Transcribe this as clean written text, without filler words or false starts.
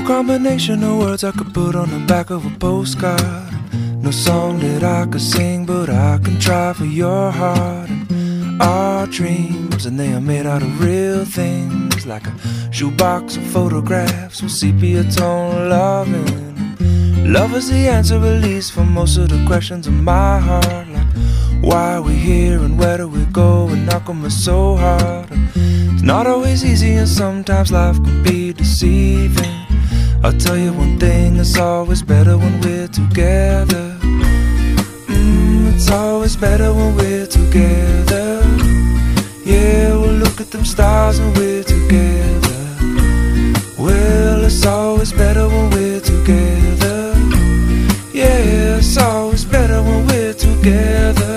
combination of words I could put on the back of a postcard. No song that I could sing, but I can try for your heart. And our dreams, and they are made out of real things, like a shoebox of photographs with sepia tone loving. Love is the answer, at least, for most of the questions in my heart, like why are we here and where do we go, and how come it's so hard. And it's not always easy, and sometimes life can be deceiving. I'll tell you one thing, it's always better when we're together. It's always better when we're together. Yeah, we'll look at them stars and we're together. Well, it's always better when we're together. Yeah, it's always better when we're together.